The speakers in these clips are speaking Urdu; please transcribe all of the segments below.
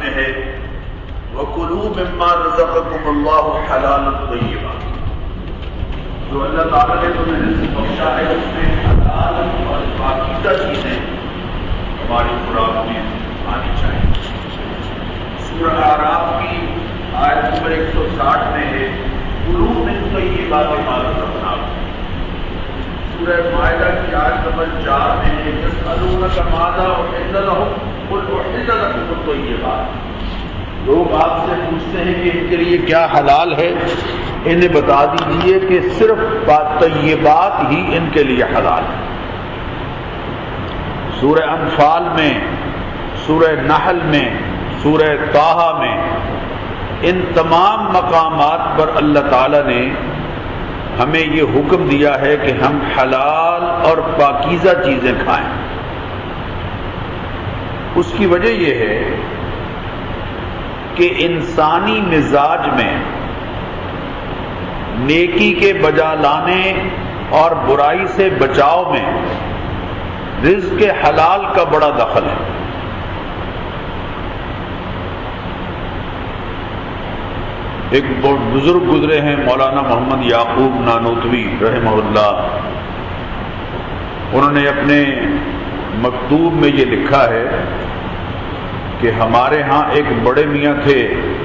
میں ہے وَكُلُوا مِمَّا رَزَقَكُمُ اللَّهُ حَلَالًا طَيِّبًا، جو اللہ تعالیٰ نے تمہیں رزق بخشا ہے اس میں حلال اور پاکیزہ چیزیں ہماری خوراک میں آنی چاہیے۔ سورہ اعراف کی آیت نمبر 160 میں ہے کُلُوا مِن طَیِّبَاتِ مَا رَزَقْنَاکُم۔ سورہ مائدہ کی آیت نمبر 4 میں ہے یسألونک ماذا احل لہم قل احل لکم الطیبات۔ لوگ آپ سے پوچھتے ہیں کہ ان کے لیے کیا حلال ہے، انہیں بتا دیجئے کہ صرف طیبات ہی ان کے لیے حلال ہے۔ سورہ انفال میں، سورہ نحل میں، سورہ طٰہٰ میں، ان تمام مقامات پر اللہ تعالی نے ہمیں یہ حکم دیا ہے کہ ہم حلال اور پاکیزہ چیزیں کھائیں۔ اس کی وجہ یہ ہے کہ انسانی مزاج میں نیکی کے بجا لانے اور برائی سے بچاؤ میں رزق حلال کا بڑا دخل ہے۔ ایک بزرگ گزرے ہیں مولانا محمد یعقوب نانوتوی رحمہ اللہ، انہوں نے اپنے مکتوب میں یہ لکھا ہے کہ ہمارے ہاں ایک بڑے میاں تھے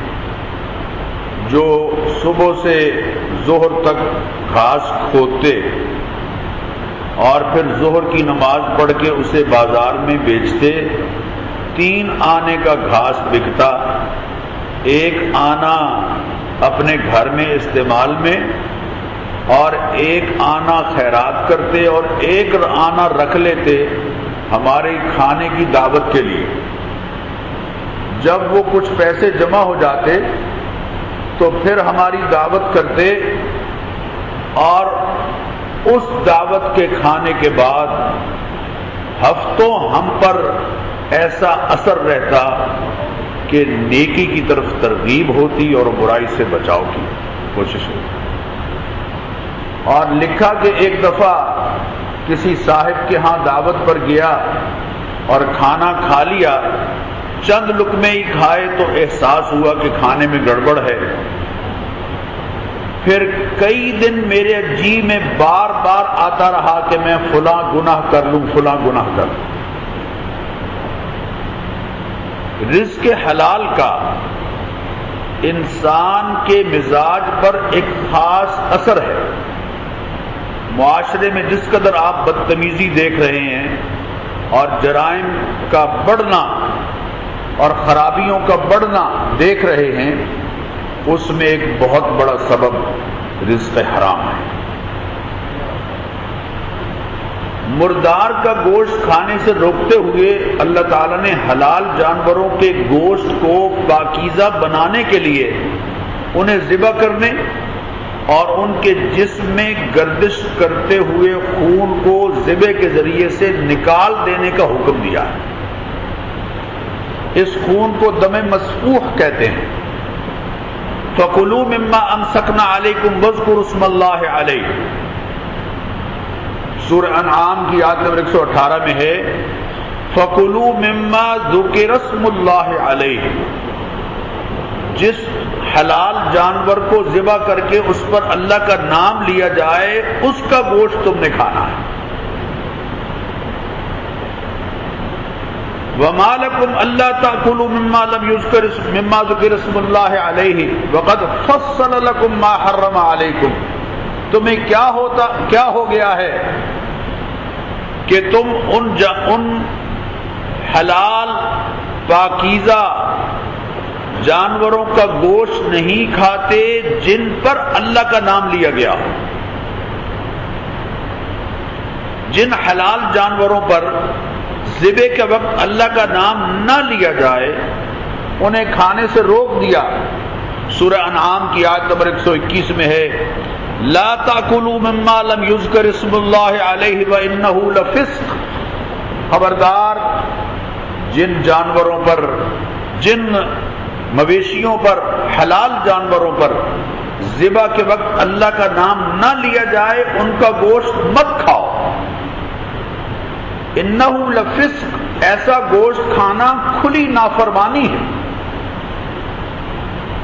جو صبح سے ظہر تک گھاس کھودتے اور پھر ظہر کی نماز پڑھ کے اسے بازار میں بیچتے۔ 3 آنے کا گھاس بکتا، 1 آنا اپنے گھر میں استعمال میں اور 1 آنا خیرات کرتے اور 1 آنا رکھ لیتے ہمارے کھانے کی دعوت کے لیے۔ جب وہ کچھ پیسے جمع ہو جاتے تو پھر ہماری دعوت کرتے اور اس دعوت کے کھانے کے بعد ہفتوں ہم پر ایسا اثر رہتا کہ نیکی کی طرف ترغیب ہوتی اور برائی سے بچاؤ کی کوشش ہوتی۔ اور لکھا کہ ایک دفعہ کسی صاحب کے ہاں دعوت پر گیا اور کھانا کھا لیا، چند لقمے ہی کھائے تو احساس ہوا کہ کھانے میں گڑبڑ ہے۔ پھر کئی دن میرے جی میں بار بار آتا رہا کہ میں فلاں گناہ کر لوں، فلاں گناہ کر لوں۔ رزق حلال کا انسان کے مزاج پر ایک خاص اثر ہے۔ معاشرے میں جس قدر آپ بدتمیزی دیکھ رہے ہیں اور جرائم کا بڑھنا اور خرابیوں کا بڑھنا دیکھ رہے ہیں، اس میں ایک بہت بڑا سبب رزق حرام ہے۔ مردار کا گوشت کھانے سے روکتے ہوئے اللہ تعالیٰ نے حلال جانوروں کے گوشت کو پاکیزہ بنانے کے لیے انہیں ذبح کرنے اور ان کے جسم میں گردش کرتے ہوئے خون کو ذبح کے ذریعے سے نکال دینے کا حکم دیا ہے۔ اس خون کو دم مسفوح کہتے ہیں۔ فَكُلُوا مِمَّا أَمْسَكْنَا عَلَيْكُمْ وَاذْكُرُوا اسْمَ اللَّهِ عَلَيْهِ۔ سورہ انعام کی آیت نمبر 118 میں ہے فَكُلُوا مِمَّا ذُكِرَ اسْمُ اللَّهِ عَلَيْهِ، جس حلال جانور کو ذبح کر کے اس پر اللہ کا نام لیا جائے اس کا گوشت تم نے کھانا ہے۔ وَمَا لَكُمْ أَلَّا تَأْكُلُوا مِمَّا ذُكِرَ اسْمُ اللَّهِ عَلَيْهِ وَقَدْ فَصَّلَ لَكُمْ مَا حَرَّمَ عَلَيْكُمْ۔ تمہیں کیا ہو گیا ہے کہ تم ان حلال پاکیزہ جانوروں کا گوشت نہیں کھاتے جن پر اللہ کا نام لیا گیا ہو۔ جن حلال جانوروں پر ذبح کے وقت اللہ کا نام نہ لیا جائے انہیں کھانے سے روک دیا۔ سورہ انعام کی آیت نمبر 121 میں ہے لا تاکلوا مما لم یذکر اسم اللہ علیہ وانہ لفسق۔ خبردار، جن جانوروں پر، جن مویشیوں پر، حلال جانوروں پر ذبح کے وقت اللہ کا نام نہ لیا جائے ان کا گوشت مت کھاؤ۔ انہ لفسق، ایسا گوشت کھانا کھلی نافرمانی ہے۔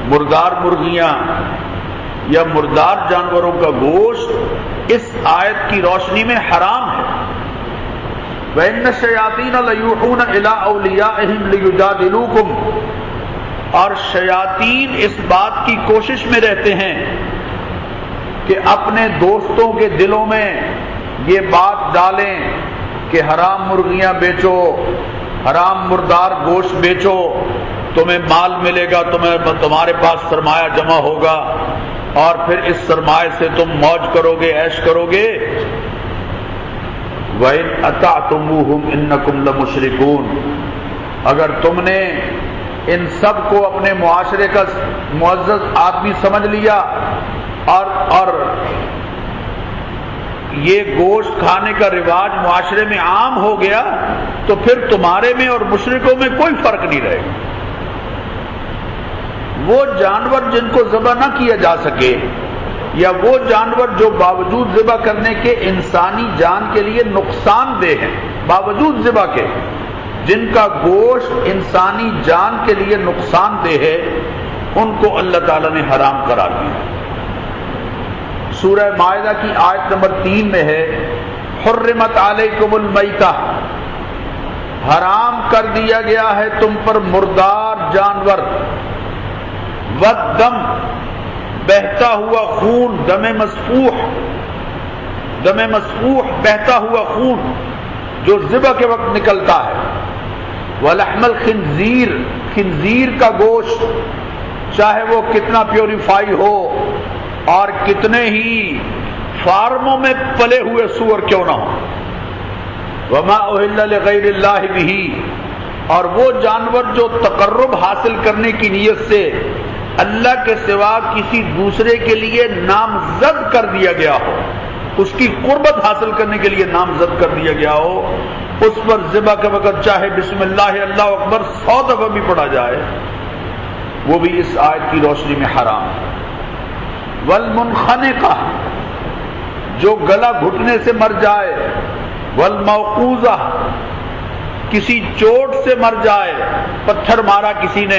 مردار مرغیاں یا مردار جانوروں کا گوشت اس آیت کی روشنی میں حرام ہے۔ وَإِنَّ الشَّيَاطِينَ لَيُوحُونَ إِلَىٰ أَوْلِيَائِهِمْ لِيُجَادِلُوكُمْ، اور شیاطین اس بات کی کوشش میں رہتے ہیں کہ اپنے دوستوں کے دلوں میں یہ بات ڈالیں کہ حرام مرغیاں بیچو، حرام مردار گوشت بیچو، تمہیں مال ملے گا، تمہارے پاس سرمایہ جمع ہوگا اور پھر اس سرمایہ سے تم موج کرو گے، عیش کرو گے۔ وَإِنْ أَطَعْتُمُوهُمْ إِنَّكُمْ لَمُشْرِكُونَ، اگر تم نے ان سب کو اپنے معاشرے کا معزز آدمی سمجھ لیا اور یہ گوشت کھانے کا رواج معاشرے میں عام ہو گیا تو پھر تمہارے میں اور مشرکوں میں کوئی فرق نہیں رہے گا۔ وہ جانور جن کو ذبح نہ کیا جا سکے، یا وہ جانور جو باوجود ذبح کرنے کے انسانی جان کے لیے نقصان دہ ہیں، باوجود ذبح کے جن کا گوشت انسانی جان کے لیے نقصان دہ ہے، ان کو اللہ تعالیٰ نے حرام قرار دیا۔ سورہ مائدہ کی آیت نمبر 3 میں ہے حرمت علیکم المیتہ، حرام کر دیا گیا ہے تم پر مردار جانور، والدم، بہتا ہوا خون، دم مسفوح بہتا ہوا خون جو ذبح کے وقت نکلتا ہے، ولحم الخنزیر، خنزیر کا گوشت، چاہے وہ کتنا پیوریفائی ہو اور کتنے ہی فارموں میں پلے ہوئے سور کیوں نہ ہو، وما اہل لغیر اللہ بہ، اور وہ جانور جو تقرب حاصل کرنے کی نیت سے اللہ کے سوا کسی دوسرے کے لیے نامزد کر دیا گیا ہو، اس کی قربت حاصل کرنے کے لیے نامزد کر دیا گیا ہو، اس پر ذبح کے وقت چاہے بسم اللہ اللہ اکبر 100 دفعہ بھی پڑھا جائے، وہ بھی اس آیت کی روشنی میں حرام ہے۔ والمنخنقہ، جو گلا گھٹنے سے مر جائے، والموقوذہ، کسی چوٹ سے مر جائے، پتھر مارا کسی نے،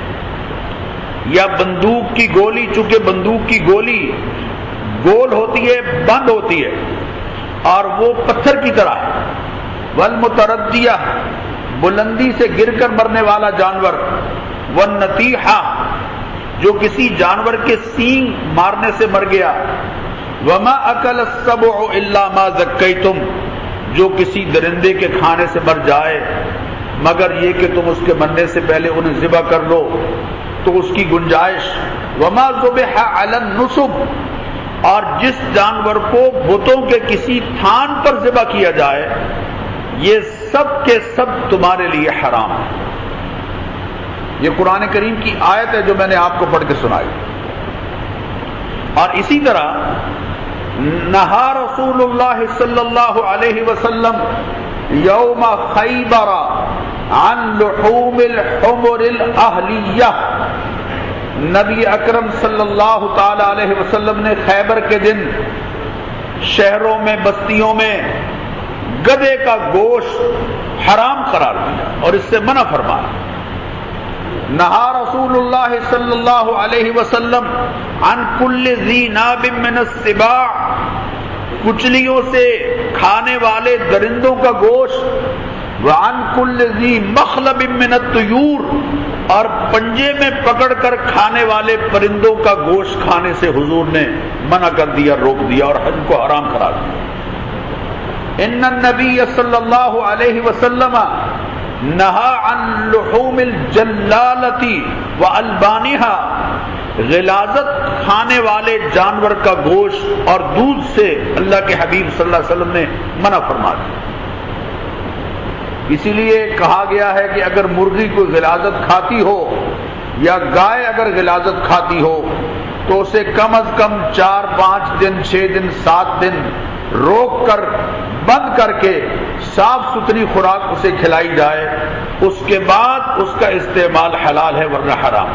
یا بندوق کی گولی، چونکہ بندوق کی گولی گول ہوتی ہے، بند ہوتی ہے اور وہ پتھر کی طرح ہے۔ والمتردیہ، بلندی سے گر کر مرنے والا جانور، والنطیحہ، جو کسی جانور کے سینگ مارنے سے مر گیا، وما اکل السبع الا ما ذکیتم، جو کسی درندے کے کھانے سے مر جائے مگر یہ کہ تم اس کے مرنے سے پہلے انہیں ذبح کر لو تو اس کی گنجائش، وما ذبح علی النصب، اور جس جانور کو بتوں کے کسی تھان پر ذبح کیا جائے، یہ سب کے سب تمہارے لیے حرام ہے۔ یہ قرآن کریم کی آیت ہے جو میں نے آپ کو پڑھ کے سنائی۔ اور اسی طرح نہا رسول اللہ صلی اللہ علیہ وسلم یوم خیبر عن لحوم الحمر الاہلیہ، نبی اکرم صلی اللہ تعالی علیہ وسلم نے خیبر کے دن شہروں میں، بستیوں میں گدھے کا گوشت حرام قرار دیا اور اس سے منع فرمایا۔ نہا رسول اللہ صلی اللہ علیہ وسلم عن کل ذی ناب من السباع، کچلیوں سے کھانے والے درندوں کا گوشت، وعن کل ذی مخلب من الطیور، اور پنجے میں پکڑ کر کھانے والے پرندوں کا گوشت کھانے سے حضور نے منع کر دیا، روک دیا اور حج کو حرام قرار دیا۔ ان النبی صلی اللہ علیہ وسلم نہا عن لحوم الجلالۃ والبانھا، غلاظت کھانے والے جانور کا گوشت اور دودھ سے اللہ کے حبیب صلی اللہ علیہ وسلم نے منع فرما دیا۔ اسی لیے کہا گیا ہے کہ اگر مرغی کوئی غلاظت کھاتی ہو یا گائے اگر غلاظت کھاتی ہو تو اسے کم از کم 4 5 دن 6 دن 7 دن روک کر بند کر کے صاف ستھری خوراک اسے کھلائی جائے، اس کے بعد اس کا استعمال حلال ہے ورنہ حرام۔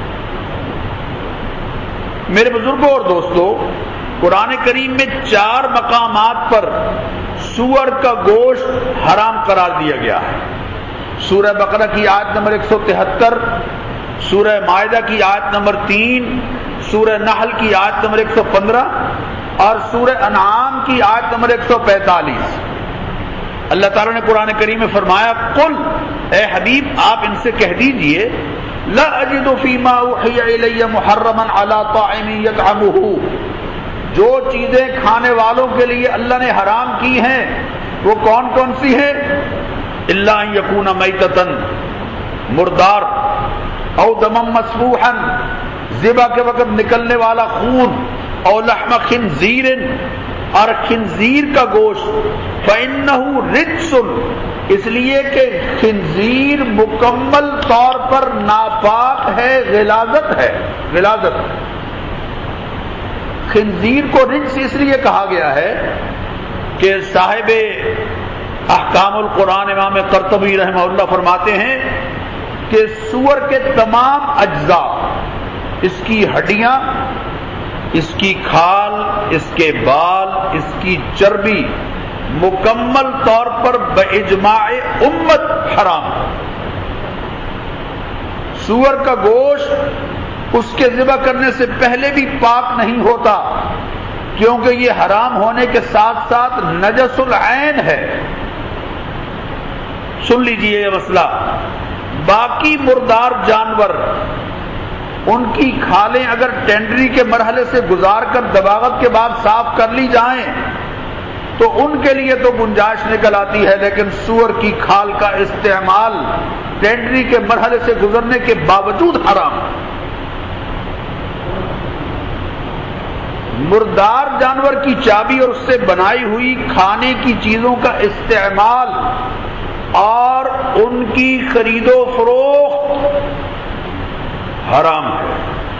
میرے بزرگوں اور دوستو، قرآن کریم میں 4 مقامات پر سور کا گوشت حرام قرار دیا گیا ہے۔ سورہ بقرہ کی آیت نمبر 173، سورہ مائدہ کی آیت نمبر 3، سورہ نحل کی آیت نمبر 115 اور سورہ انعام کی آیت نمبر 145۔ اللہ تعالیٰ نے قرآن کریم میں فرمایا قل، اے حبیب آپ ان سے کہہ دیجئے لا اجد فیما اوحی الی محرما علی طاعم یطعمہ، جو چیزیں کھانے والوں کے لیے اللہ نے حرام کی ہیں وہ کون کون سی ہیں؟ الا ان یکون میتۃ، مردار، او دما مسفوحا، ذبح کے وقت نکلنے والا خون، او لحم خنزیر، اور خنزیر کا گوشت، فإنہ رجس، اس لیے کہ خنزیر مکمل طور پر ناپاک ہے، غلاظت ہے، غلاظت۔ خنزیر کو رجس اس لیے کہا گیا ہے کہ صاحب احکام القرآن امام قرطبی رحمہ اللہ فرماتے ہیں کہ سور کے تمام اجزاء، اس کی ہڈیاں، اس کی کھال، اس کے بال، اس کی چربی مکمل طور پر باجماع امت حرام ہے۔ سور کا گوشت اس کے ذبح کرنے سے پہلے بھی پاک نہیں ہوتا، کیونکہ یہ حرام ہونے کے ساتھ ساتھ نجس العین ہے۔ سن لیجئے یہ مسئلہ، باقی مردار جانور ان کی کھالیں اگر ٹینڈری کے مرحلے سے گزار کر دباغت کے بعد صاف کر لی جائیں تو ان کے لیے تو گنجائش نکل آتی ہے، لیکن سور کی کھال کا استعمال ٹینڈری کے مرحلے سے گزرنے کے باوجود حرام ہے۔ مردار جانور کی چابی اور اس سے بنائی ہوئی کھانے کی چیزوں کا استعمال اور ان کی خرید و فروخت حرام ہے۔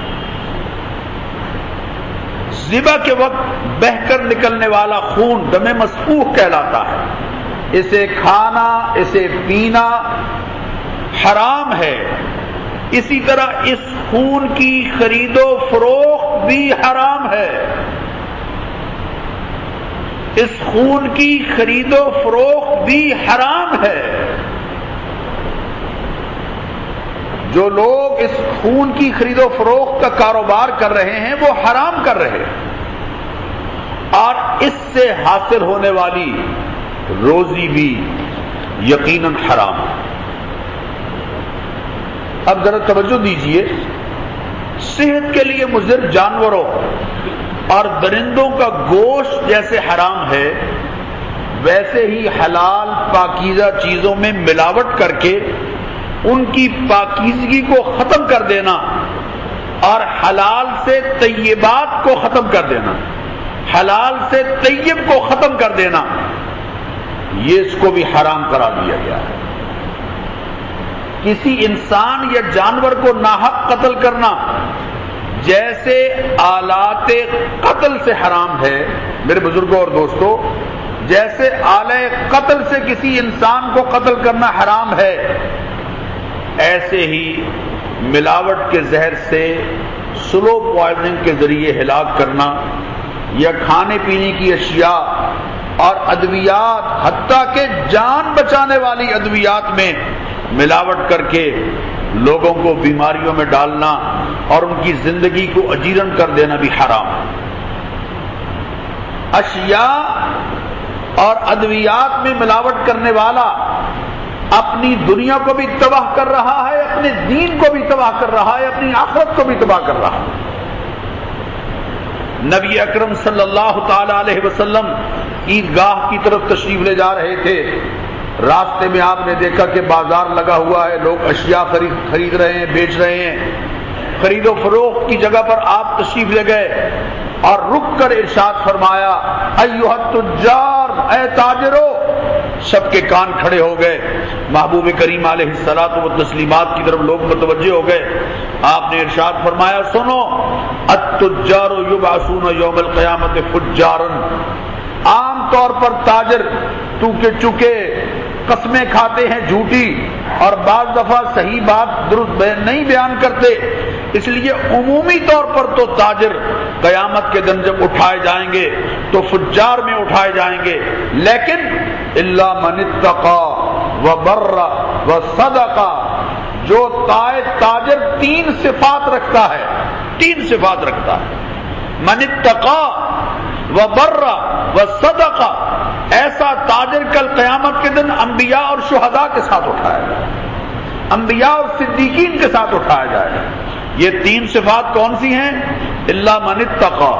ذبح کے وقت بہہ کر نکلنے والا خون دم مسفوح کہلاتا ہے، اسے کھانا، اسے پینا حرام ہے۔ اسی طرح اس خون کی خرید و فروخت بھی حرام ہے۔ اس خون کی خرید و فروخت بھی حرام ہے۔ جو لوگ اس خون کی خرید و فروخت کا کاروبار کر رہے ہیں وہ حرام کر رہے ہیں، اور اس سے حاصل ہونے والی روزی بھی یقیناً حرام ہے۔ اب ذرا توجہ دیجئے، صحت کے لیے مضر جانوروں اور درندوں کا گوشت جیسے حرام ہے، ویسے ہی حلال پاکیزہ چیزوں میں ملاوٹ کر کے ان کی پاکیزگی کو ختم کر دینا اور حلال سے طیبات کو ختم کر دینا، حلال سے طیب کو ختم کر دینا، یہ اس کو بھی حرام قرار دیا گیا ہے۔ کسی انسان یا جانور کو ناحق قتل کرنا جیسے آلات قتل سے حرام ہے، میرے بزرگوں اور دوستوں، جیسے آلے قتل سے کسی انسان کو قتل کرنا حرام ہے، ایسے ہی ملاوٹ کے زہر سے سلو پوائزننگ کے ذریعے ہلاک کرنا یا کھانے پینے کی اشیاء اور ادویات، حتیٰ کہ جان بچانے والی ادویات میں ملاوٹ کر کے لوگوں کو بیماریوں میں ڈالنا اور ان کی زندگی کو اجیرن کر دینا بھی حرام ہے۔ اشیاء اور ادویات میں ملاوٹ کرنے والا اپنی دنیا کو بھی تباہ کر رہا ہے، اپنے دین کو بھی تباہ کر رہا ہے، اپنی آخرت کو بھی تباہ کر رہا ہے۔ نبی اکرم صلی اللہ تعالی علیہ وسلم عیدگاہ کی طرف تشریف لے جا رہے تھے، راستے میں آپ نے دیکھا کہ بازار لگا ہوا ہے، لوگ اشیاء خرید رہے ہیں، بیچ رہے ہیں۔ خرید و فروخت کی جگہ پر آپ تشریف لے گئے اور رک کر ارشاد فرمایا، ایھا التجار، اے تاجرو۔ سب کے کان کھڑے ہو گئے، محبوب کریم علیہ الصلوۃ والتسلیمات کی طرف لوگ متوجہ ہو گئے۔ آپ نے ارشاد فرمایا، سنو، التجار یبعثون یوم القیامت فجارا۔ عام طور پر تاجر چونکہ قسمیں کھاتے ہیں جھوٹی اور بعض دفعہ صحیح بات درست نہیں بیان کرتے، اس لیے عمومی طور پر تو تاجر قیامت کے دن جب اٹھائے جائیں گے تو فجار میں اٹھائے جائیں گے، لیکن الا من اتقى وبر وصدق، جو تاجر 3 صفات رکھتا ہے، 3 صفات رکھتا ہے، من اتقا وبر وصدق، ایسا تاجر کل قیامت کے دن انبیاء اور شہداء کے ساتھ اٹھایا جائے، انبیاء اور صدیقین کے ساتھ اٹھایا جائے گا۔ یہ 3 صفات کون سی ہیں؟ الا من اتقا۔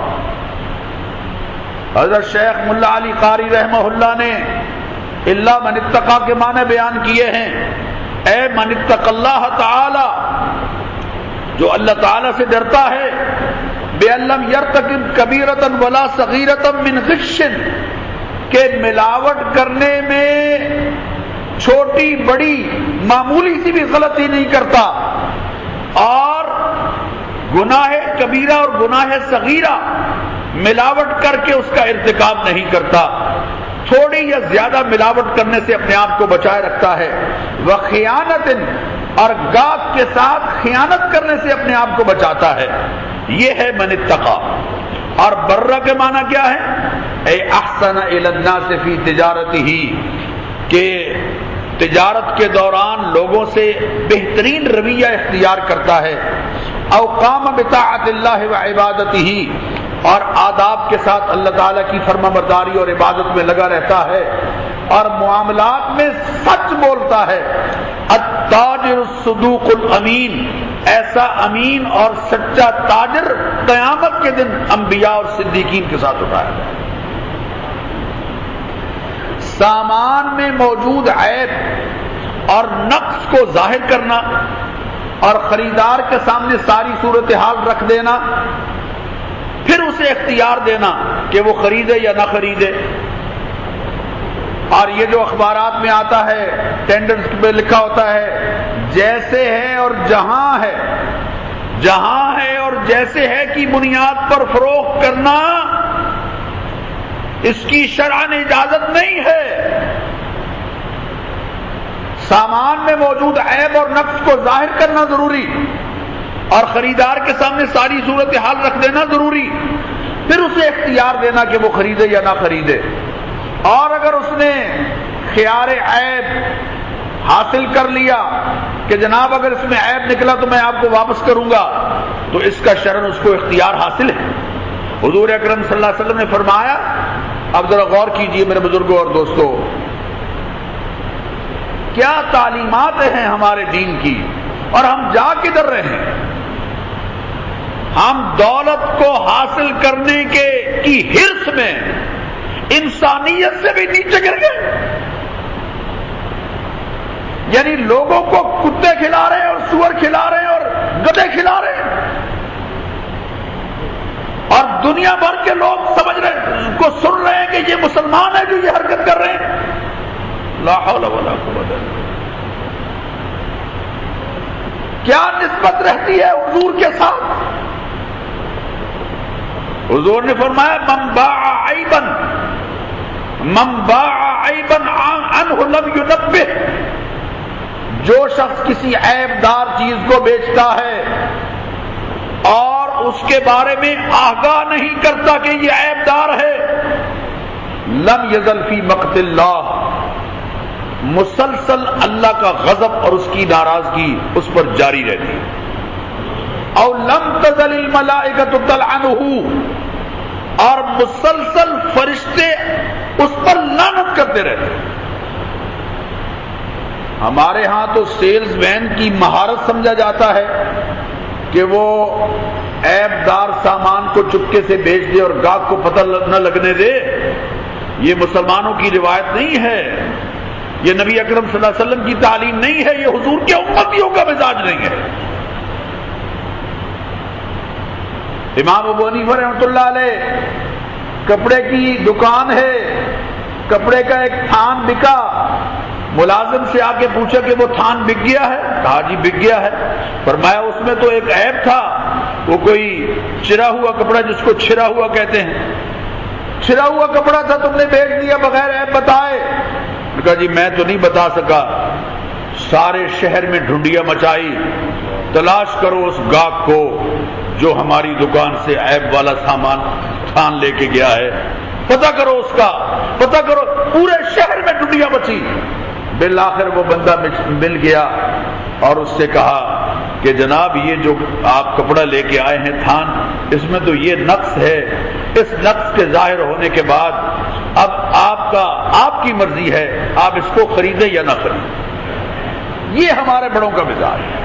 حضرت شیخ ملا علی قاری رحمہ اللہ نے الا من اتقا کے معنی بیان کیے ہیں، اے من اتق اللہ تعالی، جو اللہ تعالی سے ڈرتا ہے، بِأَن لَّمْ يَرْتَكِبْ كَبِيرَةً وَلَا صَغِيرَةً مِّنْ غِشٍّ، کہ ملاوٹ کرنے میں چھوٹی بڑی معمولی سی بھی غلطی نہیں کرتا، اور گناہ کبیرہ اور گناہ صغیرہ ملاوٹ کر کے اس کا ارتکاب نہیں کرتا، تھوڑی یا زیادہ ملاوٹ کرنے سے اپنے آپ کو بچائے رکھتا ہے، وَخِیانَةٍ، اور گاہک کے ساتھ خیانت کرنے سے اپنے آپ کو بچاتا ہے، یہ ہے من اتقا۔ اور برہ کے معنی کیا ہے؟ اے احسن الی الناس فی تجارتہ، کہ تجارت کے دوران لوگوں سے بہترین رویہ اختیار کرتا ہے، او قام بطاعت اللہ وعبادتہ، اور آداب کے ساتھ اللہ تعالیٰ کی فرما برداری اور عبادت میں لگا رہتا ہے، اور معاملات میں سچ بولتا ہے۔ التاجر الصدوق الامین، ایسا امین اور سچا تاجر قیامت کے دن انبیاء اور صدیقین کے ساتھ اٹھایا جائے۔ سامان میں موجود عیب اور نقص کو ظاہر کرنا اور خریدار کے سامنے ساری صورتحال رکھ دینا، پھر اسے اختیار دینا کہ وہ خریدے یا نہ خریدے۔ اور یہ جو اخبارات میں آتا ہے، ٹینڈرز پہ لکھا ہوتا ہے جیسے ہے اور جہاں ہے، جہاں ہے اور جیسے ہے کی بنیاد پر فروخت کرنا، اس کی شرعاً اجازت نہیں ہے۔ سامان میں موجود عیب اور نقص کو ظاہر کرنا ضروری، اور خریدار کے سامنے ساری صورتحال رکھ دینا ضروری، پھر اسے اختیار دینا کہ وہ خریدے یا نہ خریدے۔ اور اگر اس نے خیار عیب حاصل کر لیا کہ جناب اگر اس میں عیب نکلا تو میں آپ کو واپس کروں گا، تو اس کا شرعاً اس کو اختیار حاصل ہے۔ حضور اکرم صلی اللہ علیہ وسلم نے فرمایا، اب ذرا غور کیجئے میرے بزرگوں اور دوستوں، کیا تعلیمات ہیں ہمارے دین کی، اور ہم جا کدھر رہے ہیں؟ ہم دولت کو حاصل کرنے کی حرص میں انسانیت سے بھی نیچے گر گئے، یعنی لوگوں کو کتے کھلا رہے ہیں اور سور کھلا رہے ہیں اور گدھے کھلا رہے ہیں، اور دنیا بھر کے لوگ سمجھ رہے کو سن رہے ہیں کہ یہ مسلمان ہیں جو یہ حرکت کر رہے ہیں۔ لا حول ولا قوت الا باللہ۔ کیا نسبت رہتی ہے حضور کے ساتھ؟ حضور نے فرمایا من باع عیبا عنہ لم ینبہ، جو شخص کسی عیب دار چیز کو بیچتا ہے اور اس کے بارے میں آگاہ نہیں کرتا کہ یہ عیب دار ہے، لم یزل فی مقت اللہ، مسلسل اللہ کا غضب اور اس کی ناراضگی اس پر جاری رہتی ہے۔ اور لم تزل الملائکۃ تلعنہ، اور مسلسل فرشتے اس پر لعنت کرتے رہتے ہیں۔ ہمارے ہاں تو سیلز مین کی مہارت سمجھا جاتا ہے کہ وہ عیب دار سامان کو چپکے سے بیچ دے اور گاہک کو پتہ نہ لگنے دے۔ یہ مسلمانوں کی روایت نہیں ہے، یہ نبی اکرم صلی اللہ علیہ وسلم کی تعلیم نہیں ہے، یہ حضور کے امتیوں کا مزاج نہیں ہے۔ امام ابو حنیفہ رحمۃ اللہ علیہ، کپڑے کی دکان ہے، کپڑے کا ایک تھان بکا، ملازم سے آ کے پوچھا کہ وہ تھان بک گیا ہے؟ کہا جی بک گیا ہے۔ فرمایا اس میں تو ایک عیب تھا، وہ کوئی چرا ہوا کپڑا جس کو چھرا ہوا کہتے ہیں، چھرا ہوا کپڑا تھا، تم نے بیچ دیا بغیر عیب بتائے۔ کہا جی میں تو نہیں بتا سکا، سارے شہر میں ڈھونڈیاں مچائی، تلاش کرو اس گاہک کو جو ہماری دکان سے عیب والا سامان تھان لے کے گیا ہے، پتہ کرو اس کا، پتہ کرو، پورے شہر میں ڈھونڈیاں مچی، بالآخر وہ بندہ مل گیا۔ اور اس سے کہا کہ جناب یہ جو آپ کپڑا لے کے آئے ہیں تھان، اس میں تو یہ نقص ہے، اس نقص کے ظاہر ہونے کے بعد اب آپ کی مرضی ہے، آپ اس کو خریدیں یا نہ خریدیں۔ یہ ہمارے بڑوں کا مزاج ہے۔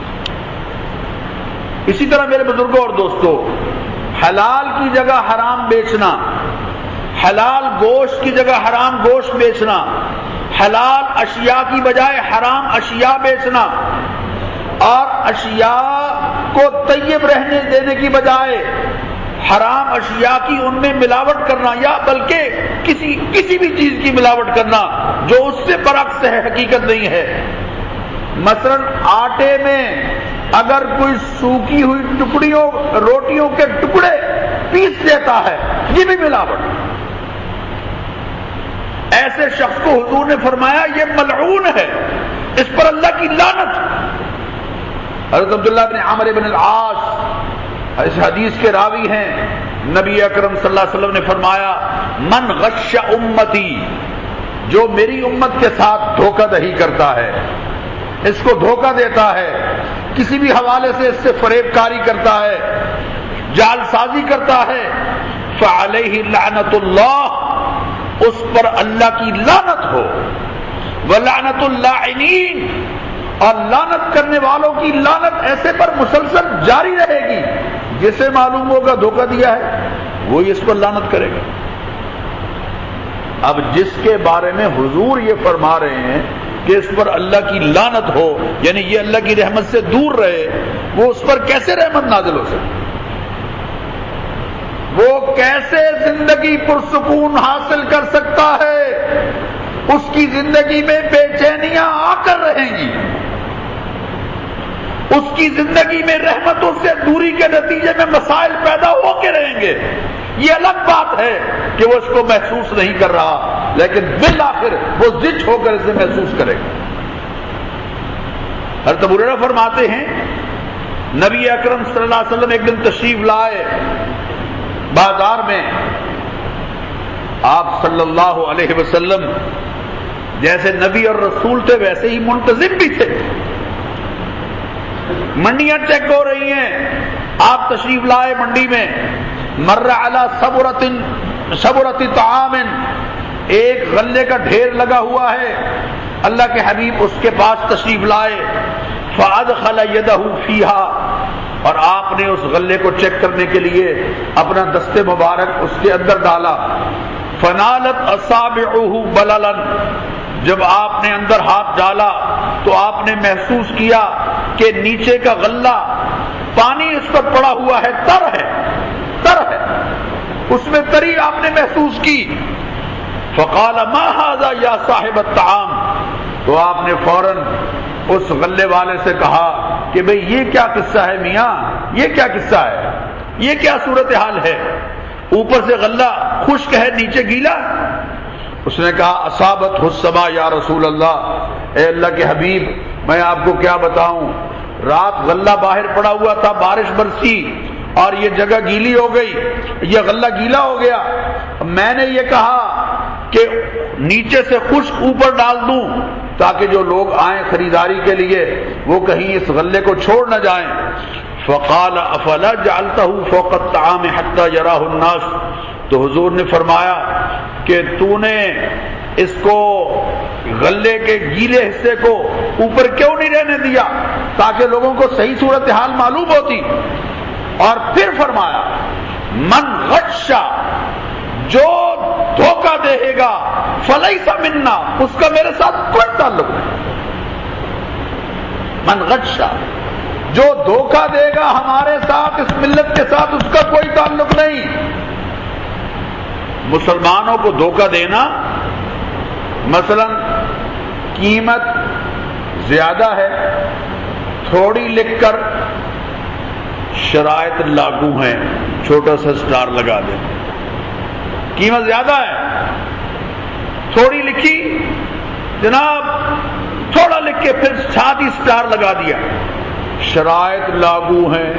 اسی طرح میرے بزرگوں اور دوستوں، حلال کی جگہ حرام بیچنا، حلال گوشت کی جگہ حرام گوشت بیچنا، حلال اشیاء کی بجائے حرام اشیاء بیچنا، اور اشیاء کو طیب رہنے دینے کی بجائے حرام اشیاء کی ان میں ملاوٹ کرنا، یا بلکہ کسی بھی چیز کی ملاوٹ کرنا جو اس سے برعکس ہے، حقیقت نہیں ہے۔ مثلا آٹے میں اگر کوئی سوکھی ہوئی روٹیوں کے ٹکڑے پیس دیتا ہے، یہ بھی ملاوٹ۔ ایسے شخص کو حضور نے فرمایا یہ ملعون ہے، اس پر اللہ کی لعنت۔ حضرت عبداللہ بن عمرو بن العاص اس حدیث کے راوی ہیں، نبی اکرم صلی اللہ علیہ وسلم نے فرمایا من غش امتی، جو میری امت کے ساتھ دھوکہ دہی کرتا ہے، اس کو دھوکہ دیتا ہے، کسی بھی حوالے سے اس سے فریب کاری کرتا ہے، جال سازی کرتا ہے، فعلیہ لعنت اللہ، اس پر اللہ کی لعنت ہو، ولعنت اللاعنین، اور لعنت کرنے والوں کی لعنت ایسے پر مسلسل جاری رہے گی، جسے معلوم ہوگا دھوکہ دیا ہے وہی اس پر لعنت کرے گا۔ اب جس کے بارے میں حضور یہ فرما رہے ہیں کہ اس پر اللہ کی لعنت ہو، یعنی یہ اللہ کی رحمت سے دور رہے، وہ اس پر کیسے رحمت نازل ہو سکتی؟ وہ کیسے زندگی پرسکون حاصل کر سکتا ہے؟ اس کی زندگی میں بے چینیاں آ کر رہیں گی، اس کی زندگی میں رحمتوں سے دوری کے نتیجے میں مسائل پیدا ہو کے رہیں گے۔ یہ الگ بات ہے کہ وہ اس کو محسوس نہیں کر رہا، لیکن بالآخر وہ ضد ہو کر اسے محسوس کرے گا۔ حضرت ابو ہریرہ فرماتے ہیں نبی اکرم صلی اللہ علیہ وسلم ایک دن تشریف لائے بازار میں، آپ صلی اللہ علیہ وسلم جیسے نبی اور رسول تھے ویسے ہی منتظم بھی تھے۔ منڈیاں چیک ہو رہی ہیں، آپ تشریف لائے منڈی میں، مر علی صبرۃ طعام، ایک غلے کا ڈھیر لگا ہوا ہے، اللہ کے حبیب اس کے پاس تشریف لائے، فادخل یدہ فیہا، اور آپ نے اس غلے کو چیک کرنے کے لیے اپنا دست مبارک اس کے اندر ڈالا، فنالت اصابعہ بللا، جب آپ نے اندر ہاتھ ڈالا تو آپ نے محسوس کیا کہ نیچے کا غلہ پانی اس پر پڑا ہوا ہے، تر ہے، اس میں تری آپ نے محسوس کی۔ فقال ما ھذا یا صاحب الطعام، تو آپ نے فوراً اس غلے والے سے کہا کہ بھئی یہ کیا قصہ ہے میاں، یہ کیا قصہ ہے، یہ کیا صورتحال ہے؟ اوپر سے غلہ خشک ہے، نیچے گیلا۔ اس نے کہا اصابت السما یا رسول اللہ، اے اللہ کے حبیب میں آپ کو کیا بتاؤں، رات غلہ باہر پڑا ہوا تھا، بارش برسی اور یہ جگہ گیلی ہو گئی، یہ غلہ گیلا ہو گیا۔ میں نے یہ کہا کہ نیچے سے خشک اوپر ڈال دوں تاکہ جو لوگ آئیں خریداری کے لیے وہ کہیں اس غلے کو چھوڑ نہ جائیں۔ فقال افلا جعلتہ فوق الطعام حتى يراه الناس، تو حضور نے فرمایا کہ تو نے اس کو غلے کے گیلے حصے کو اوپر کیوں نہیں رہنے دیا تاکہ لوگوں کو صحیح صورتحال معلوم ہوتی؟ اور پھر فرمایا من غشا، جو دھوکہ دے گا فلیس منا، اس کا میرے ساتھ کوئی تعلق نہیں۔ من غشا، جو دھوکہ دے گا ہمارے ساتھ، اس ملت کے ساتھ، اس کا کوئی تعلق نہیں۔ مسلمانوں کو دھوکہ دینا، مثلا قیمت زیادہ ہے تھوڑی لکھ کر شرائط لاگو ہیں، چھوٹا سا سٹار لگا دیں، قیمت زیادہ ہے تھوڑی لکھی جناب، تھوڑا لکھ کے پھر ساتھ ہی سٹار لگا دیا، شرائط لاگو ہیں۔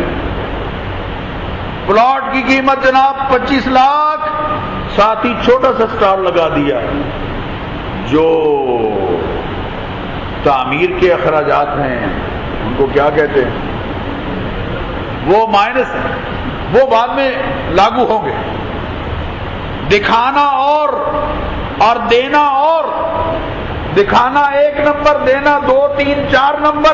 پلاٹ کی قیمت جناب 25 لاکھ، ساتھ ہی چھوٹا سا سٹار لگا دیا۔ جو تعمیر کے اخراجات ہیں، ان کو کیا کہتے ہیں، وہ مائنس ہیں، وہ بعد میں لاگو ہوں گے۔ دکھانا اور دینا اور، دکھانا 1 نمبر، دینا 2 3 4 نمبر۔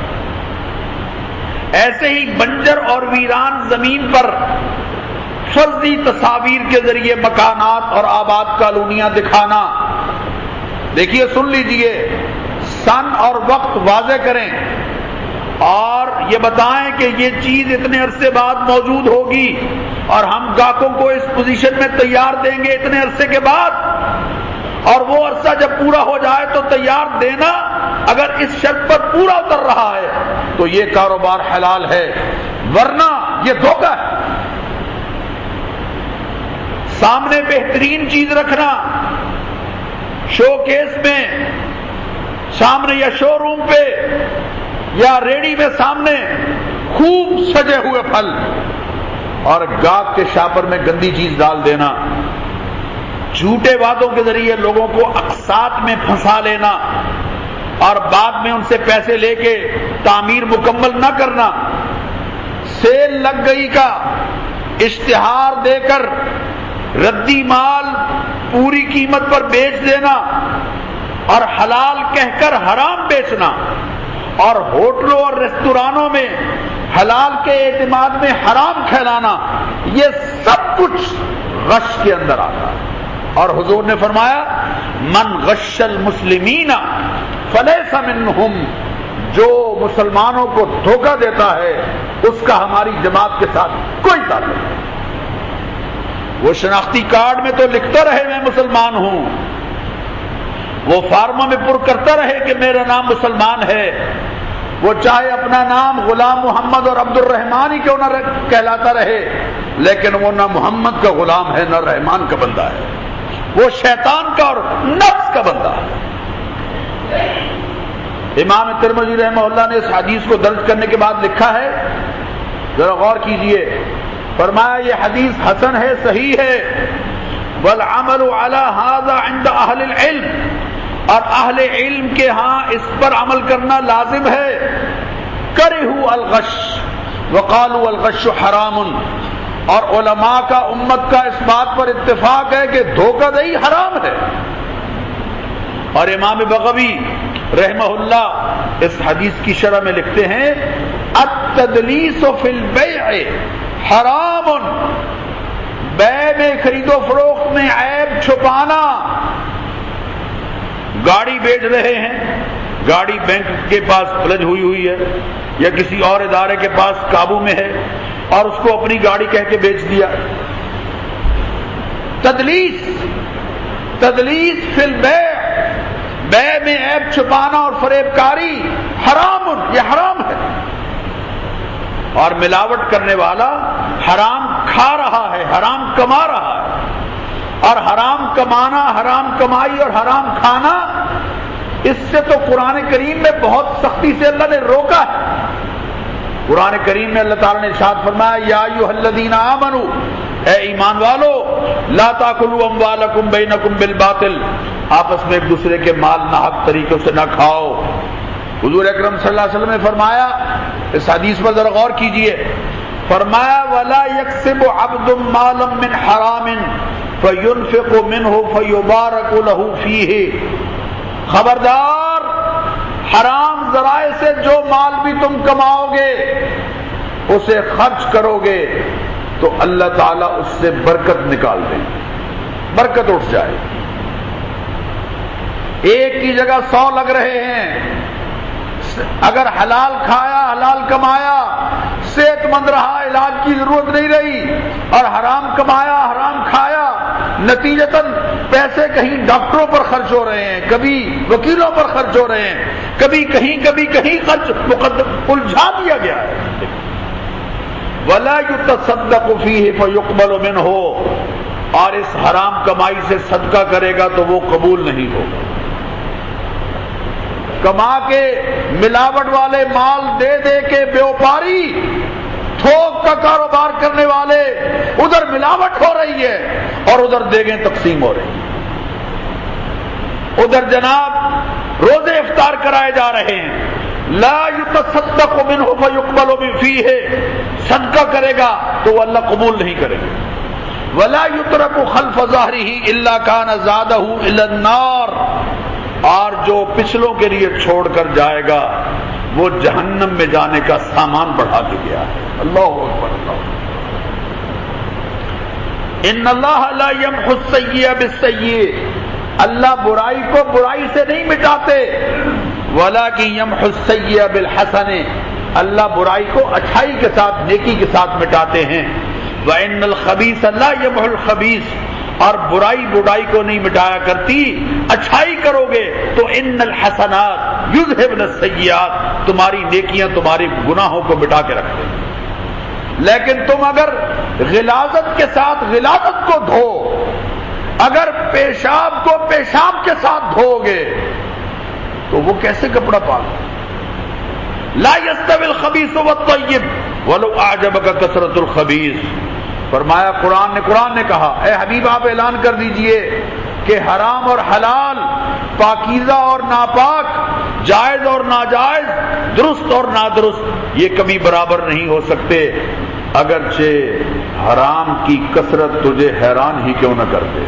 ایسے ہی بنجر اور ویران زمین پر فرضی تصاویر کے ذریعے مکانات اور آباد کالونیاں دکھانا۔ دیکھیے، سن لیجئے، سن اور وقت واضح کریں اور یہ بتائیں کہ یہ چیز اتنے عرصے بعد موجود ہوگی اور ہم گاہکوں کو اس پوزیشن میں تیار دیں گے اتنے عرصے کے بعد، اور وہ عرصہ جب پورا ہو جائے تو تیار دینا۔ اگر اس شرط پر پورا اتر رہا ہے تو یہ کاروبار حلال ہے، ورنہ یہ دھوکہ ہے۔ سامنے بہترین چیز رکھنا، شو کیس میں سامنے یا شو روم پہ یا ریڑی میں سامنے خوب سجے ہوئے پھل، اور گاہک کے شاپر میں گندی چیز ڈال دینا، جھوٹے وعدوں کے ذریعے لوگوں کو اقساط میں پھنسا لینا اور بعد میں ان سے پیسے لے کے تعمیر مکمل نہ کرنا، سیل لگ گئی کا اشتہار دے کر ردی مال پوری قیمت پر بیچ دینا اور حلال کہہ کر حرام بیچنا، اور ہوٹلوں اور ریستورانوں میں حلال کے اعتماد میں حرام کھلانا، یہ سب کچھ غش کے اندر آتا ہے۔ اور حضور نے فرمایا، من غش المسلمین فلیس منہم، جو مسلمانوں کو دھوکہ دیتا ہے اس کا ہماری جماعت کے ساتھ کوئی تعلق نہیں۔ وہ شناختی کارڈ میں تو لکھتا رہے میں مسلمان ہوں، وہ فارموں میں پر کرتا رہے کہ میرا نام مسلمان ہے، وہ چاہے اپنا نام غلام محمد اور عبد الرحمان ہی کیوں نہ کہلاتا رہے، لیکن وہ نہ محمد کا غلام ہے نہ رحمان کا بندہ ہے، وہ شیطان کا اور نفس کا بندہ ہے۔ امام ترمذی رحمہ اللہ نے اس حدیث کو درج کرنے کے بعد لکھا ہے، ذرا غور کیجئے، فرمایا یہ حدیث حسن ہے، صحیح ہے، والعمل على هذا عند اہل العلم، اور اہل علم کے ہاں اس پر عمل کرنا لازم ہے۔ کرہوا الغش وقالوا الغش حرام، اور علماء کا، امت کا اس بات پر اتفاق ہے کہ دھوکہ دہی حرام ہے۔ اور امام بغوی رحمہ اللہ اس حدیث کی شرح میں لکھتے ہیں، التدلیس فی البیع حرام، بیع میں، خرید و فروخت میں عیب چھپانا۔ گاڑی بیچ رہے ہیں، گاڑی بینک کے پاس فلج ہوئی ہے یا کسی اور ادارے کے پاس قابو میں ہے اور اس کو اپنی گاڑی کہہ کے بیچ دیا۔ تدلیس فی البیع، بیع میں عیب چھپانا اور فریب کاری حرام، یہ حرام ہے۔ اور ملاوٹ کرنے والا حرام کھا رہا ہے، حرام کما رہا ہے، اور حرام کمانا، حرام کمائی اور حرام کھانا، اس سے تو قرآن کریم میں بہت سختی سے اللہ نے روکا ہے۔ قرآن کریم میں اللہ تعالیٰ نے ارشاد فرمایا، یا ایھا الذین آمنوا، اے ایمان والو، لا تاکلوا اموالکم بینکم بالباطل، آپس میں ایک دوسرے کے مال ناحق طریقوں سے نہ کھاؤ۔ حضور اکرم صلی اللہ علیہ وسلم نے فرمایا، اس حدیث پر ذرا غور کیجئے، فرمایا ولا یکسب عبد مالا من حرام فینفق منہ فیبارک لہ فیہ، خبردار، حرام ذرائع سے جو مال بھی تم کماؤ گے اسے خرچ کرو گے تو اللہ تعالیٰ اس سے برکت نکال دیں، برکت اٹھ جائے۔ ایک کی جگہ 100 لگ رہے ہیں، اگر حلال کھایا، حلال کمایا، صحت مند رہا، علاج کی ضرورت نہیں رہی، اور حرام کمایا، حرام کھایا، نتیجتاً پیسے کہیں ڈاکٹروں پر خرچ ہو رہے ہیں، کبھی وکیلوں پر خرچ ہو رہے ہیں، کبھی کہیں خرچ الجھا دیا گیا ہے۔ وَلَا يُتَصَدَّقُ فِيهِ فَيُقْبَلُ مِنْهُ، اور اس حرام کمائی سے صدقہ کرے گا تو وہ قبول نہیں ہوگا۔ کما کے ملاوٹ والے مال دے دے کے بیوپاری، تھوک کا کاروبار کرنے والے، ادھر ملاوٹ ہو رہی ہے اور ادھر دیگیں تقسیم ہو رہی ہیں، ادھر جناب روزے افطار کرائے جا رہے ہیں، لا یتصدق منہ فیقبل فیہ، صدقہ کرے گا تو وہ اللہ قبول نہیں کرے گا، ولا یترک خلف ظہرہ الا کان زادہ الی النار، اور جو پچھلوں کے لیے چھوڑ کر جائے گا وہ جہنم میں جانے کا سامان بڑھا کے گیا ہے۔ اللہ اکبر اللہ۔ ان اللہ لا یمحو السیئ بالسیئ، اللہ برائی کو برائی سے نہیں مٹاتے، ولکن یمحو السیئ بالحسن، اللہ برائی کو اچھائی کے ساتھ نیکی کے ساتھ مٹاتے ہیں۔ وان الخبیث لا یمحو الخبیث، اور برائی کو نہیں مٹایا کرتی، اچھائی کرو گے تو ان الحسنات یذھبن السیئات، تمہاری نیکیاں تمہارے گناہوں کو مٹا کے رکھتے ہیں۔ لیکن تم اگر غلاظت کے ساتھ غلاظت کو دھو، اگر پیشاب کو پیشاب کے ساتھ دھو گے تو وہ کیسے کپڑا پاک؟ لا یستوی الخبیث والطیب ولو اعجبک کثرۃ الخبیث، فرمایا قرآن نے کہا اے حبیب آپ اعلان کر دیجئے کہ حرام اور حلال، پاکیزہ اور ناپاک، جائز اور ناجائز، درست اور نادرست، یہ کبھی برابر نہیں ہو سکتے، اگرچہ حرام کی کثرت تجھے حیران ہی کیوں نہ کر دے۔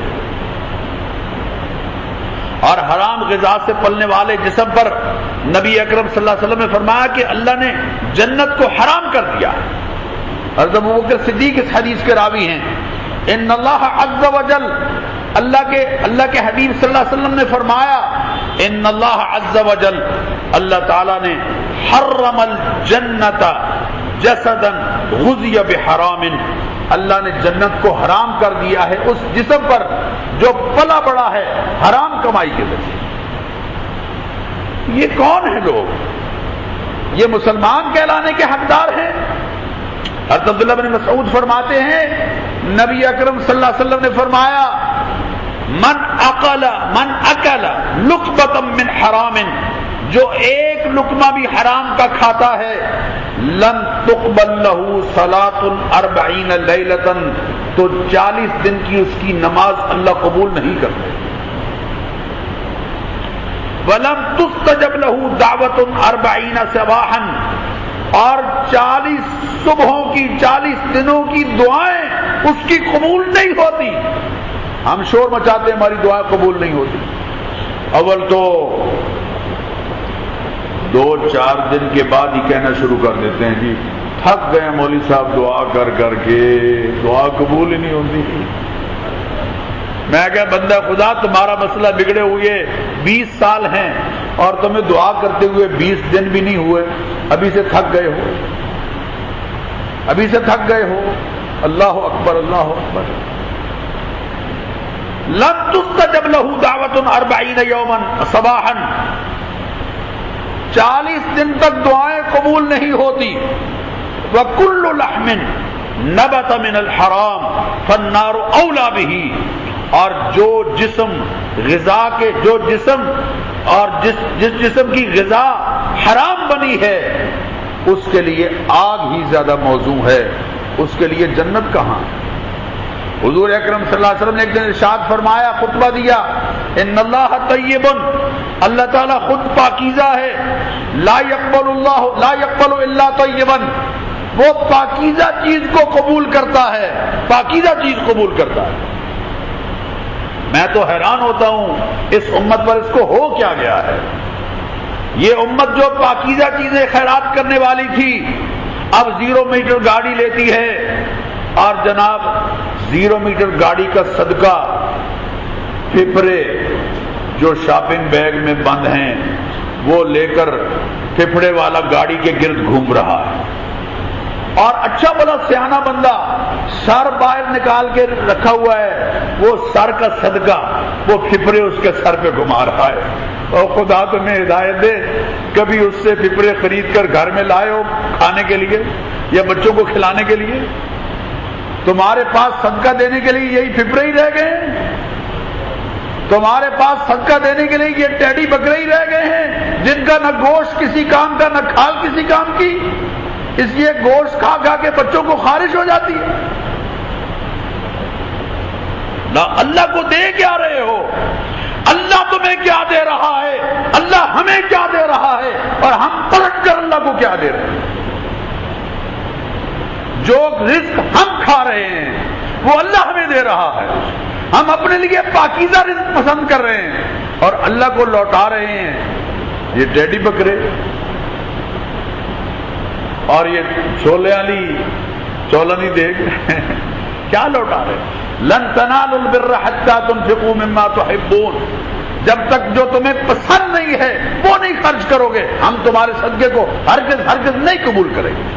اور حرام غذا سے پلنے والے جسم پر نبی اکرم صلی اللہ علیہ وسلم نے فرمایا کہ اللہ نے جنت کو حرام کر دیا۔ حضرت ابوبکر صدیق اس حدیث کے راوی ہیں۔ ان اللہ عز وجل، اللہ کے حبیب صلی اللہ علیہ وسلم نے فرمایا ان اللہ عز وجل، اللہ تعالیٰ نے حرم الجنت جسدا غذی بحرام، اللہ نے جنت کو حرام کر دیا ہے اس جسم پر جو پلا بڑا ہے حرام کمائی کے ذریعے۔ یہ کون ہیں لوگ؟ یہ مسلمان کہلانے کے حقدار ہیں؟ حضرت عبداللہ بن مسعود فرماتے ہیں نبی اکرم صلی اللہ علیہ وسلم نے فرمایا من اکل لقمۃ من حرام، جو ایک لقمہ بھی حرام کا کھاتا ہے، لن تقبل له صلاۃ 40 لیلۃ، تو 40 دن کی اس کی نماز اللہ قبول نہیں کرتے۔ ولم تستجب له دعوۃ 40 صباحا، اور 40 صبحوں کی 40 دنوں کی دعائیں اس کی قبول نہیں ہوتی۔ ہم شور مچاتے ہیں ہماری دعائیں قبول نہیں ہوتی، اول تو 2-4 دن کے بعد ہی کہنا شروع کر دیتے ہیں جی تھک گئے مولوی صاحب دعا کر کر کے، دعا قبول ہی نہیں ہوتی۔ میں کہا بندہ خدا تمہارا مسئلہ بگڑے ہوئے 20 سال ہیں اور تمہیں دعا کرتے ہوئے 20 دن بھی نہیں ہوئے، ابھی سے تھک گئے ہو، ابھی سے تھک گئے ہو۔ اللہ اکبر اللہ اکبر۔ لن تستجب له دعوۃ 40 یوما صباحا، 40 دن تک دعائیں قبول نہیں ہوتی۔ وَكُلُّ لَحْمٍ نَبَتَ مِنَ الْحَرَامِ فَالنَّارُ أَوْلَى بِهِ، اور جو جسم غذا کے جس جسم کی غذا حرام بنی ہے اس کے لیے آگ ہی زیادہ موزوں ہے، اس کے لیے جنت کہاں؟ حضور اکرم صلی اللہ علیہ وسلم نے ایک دن ارشاد فرمایا، خطبہ دیا، ان اللہ طیب، اللہ تعالیٰ خود پاکیزہ ہے، لا یقبل الا طیبا، وہ پاکیزہ چیز کو قبول کرتا ہے، پاکیزہ چیز قبول کرتا ہے۔ میں تو حیران ہوتا ہوں اس امت پر اس کو ہو کیا گیا ہے۔ یہ امت جو پاکیزہ چیزیں خیرات کرنے والی تھی اب 0 میٹر گاڑی لیتی ہے، اور جناب 0 میٹر گاڑی کا صدقہ پھپھڑے جو شاپنگ بیگ میں بند ہیں وہ لے کر پھپھڑے والا گاڑی کے گرد گھوم رہا ہے، اور اچھا بڑا سیانا بندہ سر باہر نکال کے رکھا ہوا ہے، وہ سر کا صدقہ وہ پھپھڑے اس کے سر پہ گھما رہا ہے۔ اور خدا تمہیں ہدایت دے، کبھی اس سے پھپھڑے خرید کر گھر میں لائے ہو کھانے کے لیے یا بچوں کو کھلانے کے لیے؟ تمہارے پاس صدقہ دینے کے لیے یہی پھپھڑے ہی رہ گئے ہیں، تمہارے پاس صدقہ دینے کے لیے یہ ٹیڈی بکرے ہی رہ گئے ہیں جن کا نہ گوشت کسی کام کا نہ کھال کسی کام کی، اس لیے گوشت کھا کھا کے بچوں کو خارش ہو جاتی ہے۔ نہ اللہ کو دے کیا رہے ہو؟ اللہ تمہیں کیا دے رہا ہے، اللہ ہمیں کیا دے رہا ہے، اور ہم پلٹ کر اللہ کو کیا دے رہے ہیں۔ جو رزق ہم کھا رہے ہیں وہ اللہ ہمیں دے رہا ہے، ہم اپنے لیے پاکیزہ رزق پسند کر رہے ہیں اور اللہ کو لوٹا رہے ہیں یہ ٹیڈی بکرے اور یہ چھولے والی چولنی دیکھ کیا لوٹا رہے ہیں۔ لن تنالوا البر حتى تنفقوا مما تحبون، جب تک جو تمہیں پسند نہیں ہے وہ نہیں خرچ کرو گے ہم تمہارے صدقے کو ہرگز ہرگز نہیں قبول کریں گے۔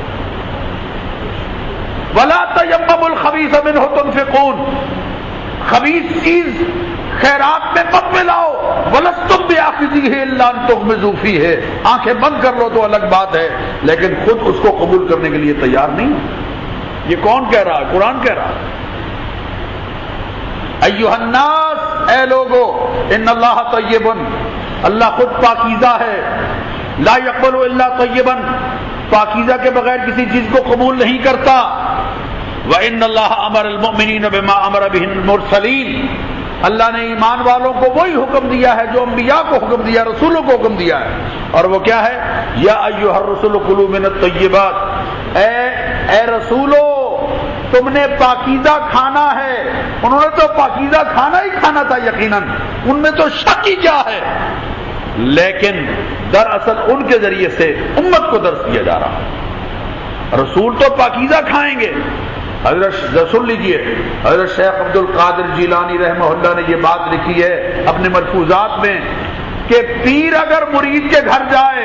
ولا تيمموا الخبيث منه تنفقون، خبیث چیز خیرات میں مت ملاؤ، ولستم بآخذیہ الا ان تغمضوا فیہ، آنکھیں بند کر لو تو الگ بات ہے لیکن خود اس کو قبول کرنے کے لیے تیار نہیں ہو۔ یہ کون کہہ رہا ہے؟ قرآن کہہ رہا ہے۔ ایھا الناس، اے لوگو، ان اللہ طیب، اللہ خود پاکیزہ ہے، لا یقبل الا طیبا، پاکیزہ کے بغیر کسی چیز کو قبول نہیں کرتا۔ وَإِنَّ اللَّهَ أَمَرَ الْمُؤْمِنِينَ بِمَا أَمَرَ بِهِ الْمُرْسَلِينَ، اللہ نے ایمان والوں کو وہی حکم دیا ہے جو انبیاء کو حکم دیا، رسولوں کو حکم دیا ہے، اور وہ کیا ہے؟ یا ایھا الرسل کلوا من الطیبات، اے رسولو تم نے پاکیزہ کھانا ہے۔ انہوں نے تو پاکیزہ کھانا ہی کھانا تھا یقیناً، ان میں تو شک ہی کیا ہے، لیکن دراصل ان کے ذریعے سے امت کو درس دیا جا رہا ہے۔ رسول تو پاکیزہ کھائیں گے۔ حضرت سن لیجیے، حضرت شیخ عبد القادر جیلانی رحمہ اللہ نے یہ بات لکھی ہے اپنے ملفوظات میں کہ پیر اگر مرید کے گھر جائے،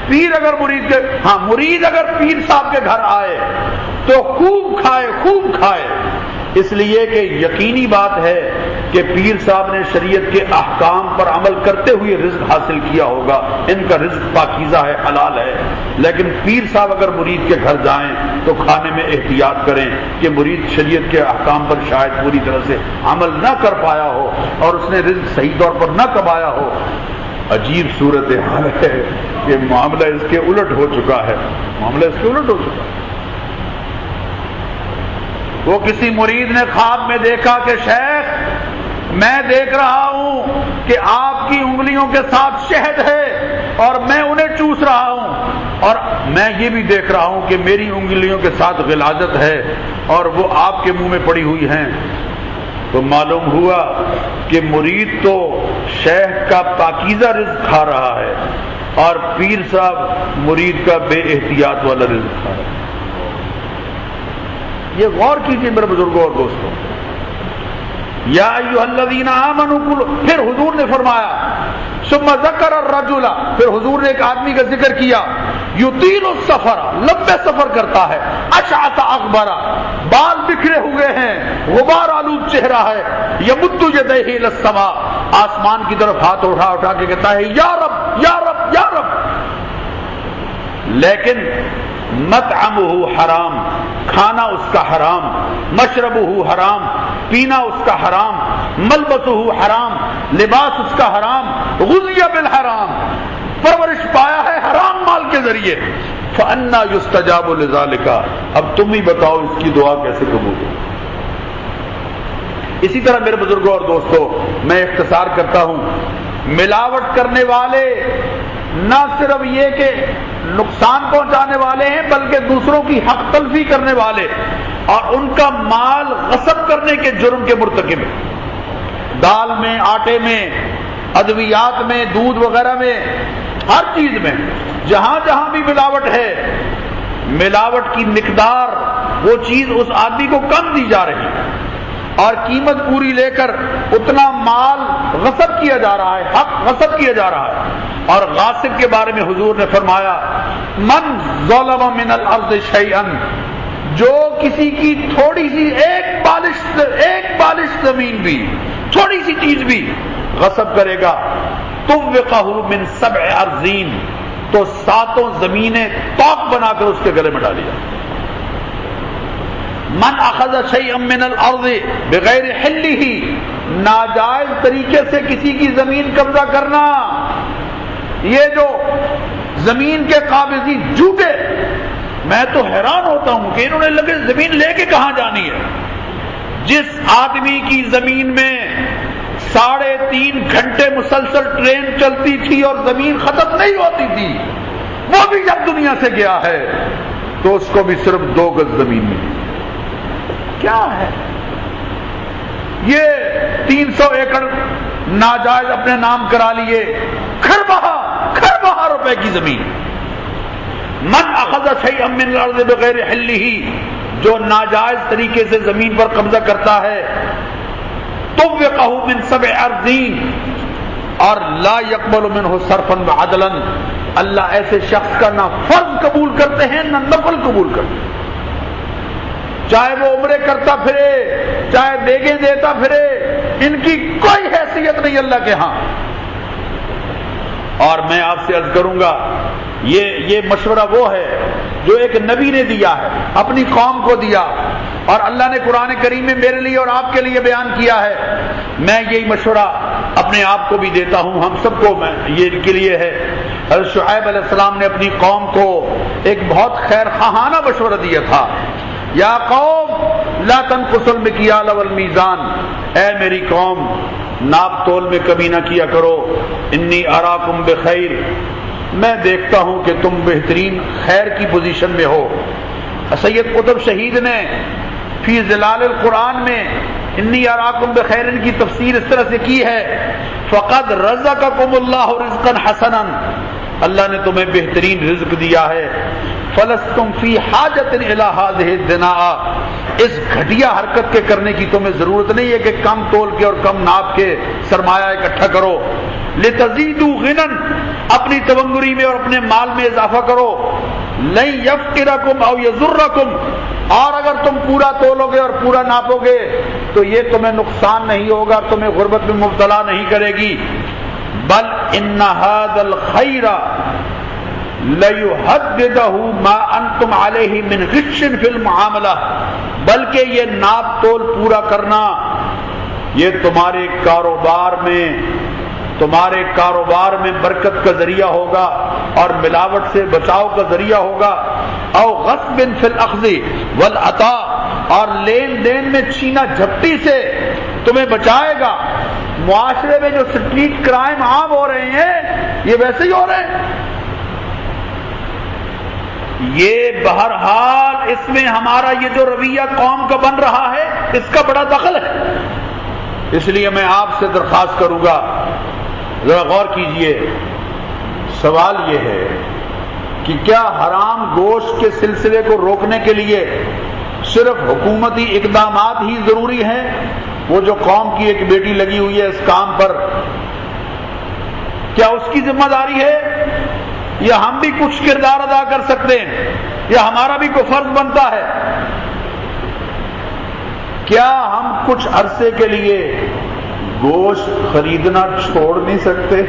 مرید اگر پیر صاحب کے گھر آئے تو خوب کھائے، اس لیے کہ یقینی بات ہے کہ پیر صاحب نے شریعت کے احکام پر عمل کرتے ہوئے رزق حاصل کیا ہوگا، ان کا رزق پاکیزہ ہے، حلال ہے۔ لیکن پیر صاحب اگر مرید کے گھر جائیں تو کھانے میں احتیاط کریں کہ مرید شریعت کے احکام پر شاید پوری طرح سے عمل نہ کر پایا ہو اور اس نے رزق صحیح طور پر نہ کمایا ہو۔ عجیب صورتحال ہے کہ معاملہ اس کے الٹ ہو چکا ہے، وہ کسی مرید نے خواب میں دیکھا کہ شیخ میں دیکھ رہا ہوں کہ آپ کی انگلیوں کے ساتھ شہد ہے اور میں انہیں چوس رہا ہوں، اور میں یہ بھی دیکھ رہا ہوں کہ میری انگلیوں کے ساتھ غلاظت ہے اور وہ آپ کے منہ میں پڑی ہوئی ہیں۔ تو معلوم ہوا کہ مرید تو شیخ کا پاکیزہ رزق کھا رہا ہے اور پیر صاحب مرید کا بے احتیاط والا رزق کھا رہا ہے۔ یہ غور کیجیے میرے بزرگوں اور دوستوں۔ یا ایھا الذین آمنوا کلوا، پھر حضور نے فرمایا ثم ذکر الرجل، پھر حضور نے ایک آدمی کا ذکر کیا یطیل السفر، لمبے سفر کرتا ہے، اشعث اغبر، بال بکھرے ہوئے ہیں، غبار آلود چہرہ ہے، یمد یدیہ الی السماء، آسمان کی طرف ہاتھ اٹھا کے کہتا ہے یا رب یا رب یا رب، لیکن مطعمہ حرام، کھانا اس کا حرام، مشربہ حرام، پینا اس کا حرام، ملبسہ حرام، لباس اس کا حرام، غذی بالحرام، پرورش پایا ہے حرام مال کے ذریعے، فأنا یستجاب لذالک، اب تم ہی بتاؤ اس کی دعا کیسے قبول ہو۔ اسی طرح میرے بزرگوں اور دوستوں میں اختصار کرتا ہوں، ملاوٹ کرنے والے نہ صرف یہ کہ نقصان پہنچانے والے ہیں بلکہ دوسروں کی حق تلفی کرنے والے اور ان کا مال غصب کرنے کے جرم کے مرتکب ہیں۔ دال میں، آٹے میں، ادویات میں، دودھ وغیرہ میں، ہر چیز میں جہاں جہاں بھی ملاوٹ ہے، ملاوٹ کی مقدار وہ چیز اس آدمی کو کم دی جا رہی ہے اور قیمت پوری لے کر اتنا مال غصب کیا جا رہا ہے، حق غصب کیا جا رہا ہے۔ اور غاصب کے بارے میں حضور نے فرمایا من ظلم من الارض شیئا، جو کسی کی تھوڑی سی ایک بالش زمین بھی، تھوڑی سی چیز بھی غصب کرے گا، طوقہ من 7 ارضین، تو 7 زمینیں طوق بنا کر اس کے گلے میں ڈالی جائیں۔ من اخذ شیئا من الارض بغیر حلہ، ناجائز طریقے سے کسی کی زمین قبضہ کرنا، یہ جو زمین کے قابضی جھوٹے، میں تو حیران ہوتا ہوں کہ انہوں نے لگے زمین لے کے کہاں جانی ہے۔ جس آدمی کی زمین میں 3.5 گھنٹے مسلسل ٹرین چلتی تھی اور زمین ختم نہیں ہوتی تھی، وہ بھی جب دنیا سے گیا ہے تو اس کو بھی صرف 2 گز زمین ملی۔ کیا ہے یہ 300 ایکڑ ناجائز اپنے نام کرا لیے، خربہ روپے کی زمین۔ من اخذ شیئا من الارض بغیر حلہ، جو ناجائز طریقے سے زمین پر قبضہ کرتا ہے، طوقہ من 7 ارضین، اور لا يقبل منہ صرفا وعدلا، اللہ ایسے شخص کا نہ فرض قبول کرتے ہیں نہ نفل قبول کرتے ہیں، چاہے وہ عمرے کرتا پھرے، چاہے بیگیں دیتا پھرے، ان کی کوئی حیثیت نہیں اللہ کے ہاں۔ اور میں آپ سے عرض کروں گا، یہ مشورہ وہ ہے جو ایک نبی نے دیا ہے، اپنی قوم کو دیا، اور اللہ نے قرآن کریم میں میرے لیے اور آپ کے لیے بیان کیا ہے۔ میں یہی مشورہ اپنے آپ کو بھی دیتا ہوں، ہم سب کو یہ کے لیے ہے۔ حضرت شعیب علیہ السلام نے اپنی قوم کو ایک بہت خیر خواہانہ مشورہ دیا تھا، یا قوم لا تنقصوا المکیال والمیزان، اے میری قوم ناپ تول میں کمی نہ کیا کرو، انی اراکم بخیر، میں دیکھتا ہوں کہ تم بہترین خیر کی پوزیشن میں ہو۔ سید قطب شہید نے فی ظلال القرآن میں انی اراکم بخیر کی تفسیر اس طرح سے کی ہے، فقد رزقکم اللہ رزقا حسنا، اللہ نے تمہیں بہترین رزق دیا ہے، فلستم فی حاجت الی ہذہ الدناء، اس گھٹیا حرکت کے کرنے کی تمہیں ضرورت نہیں ہے کہ کم تول کے اور کم ناپ کے سرمایہ اکٹھا کرو، لتزیدوا غنا، اپنی تونگری میں اور اپنے مال میں اضافہ کرو، لن یفقرکم او یضرکم، اور اگر تم پورا تولو گے اور پورا ناپو گے تو یہ تمہیں نقصان نہیں ہوگا، تمہیں غربت میں مبتلا نہیں کرے گی، بل ان هذا الخیر لیحددہ ما انتم علیہ من غش فی المعاملہ، بلکہ یہ ناپ تول پورا کرنا یہ تمہارے کاروبار میں برکت کا ذریعہ ہوگا اور ملاوٹ سے بچاؤ کا ذریعہ ہوگا، او غصب فی الاخذ والعطاء، اور لین دین میں چھینا جھپٹی سے تمہیں بچائے گا۔ معاشرے میں جو سٹریٹ کرائم عام ہو رہے ہیں یہ ویسے ہی ہو رہے ہیں، یہ بہرحال اس میں ہمارا یہ جو رویہ قوم کا بن رہا ہے اس کا بڑا دخل ہے۔ اس لیے میں آپ سے درخواست کروں گا، ذرا غور کیجئے، سوال یہ ہے کہ کیا حرام گوشت کے سلسلے کو روکنے کے لیے صرف حکومتی اقدامات ہی ضروری ہیں؟ وہ جو قوم کی ایک بیٹی لگی ہوئی ہے اس کام پر، کیا اس کی ذمہ داری ہے، یا ہم بھی کچھ کردار ادا کر سکتے ہیں، یا ہمارا بھی کوئی فرض بنتا ہے؟ کیا ہم کچھ عرصے کے لیے گوشت خریدنا چھوڑ نہیں سکتے؟